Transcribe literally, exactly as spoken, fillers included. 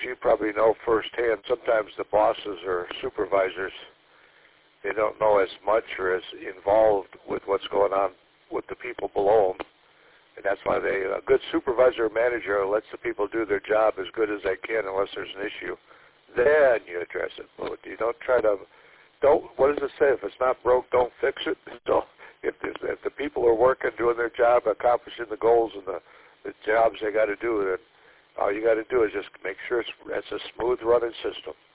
you probably know firsthand, sometimes the bosses or supervisors, they don't know as much or as involved with what's going on with the people below them. And that's why they, a good supervisor or manager lets the people do their job as good as they can unless there's an issue. Then you address it. But you don't try to, don't, what does it say? If it's not broke, don't fix it. So if, if the people are working, doing their job, accomplishing the goals and the, the jobs they got to do, then all you got to do is just make sure it's, it's a smooth running system.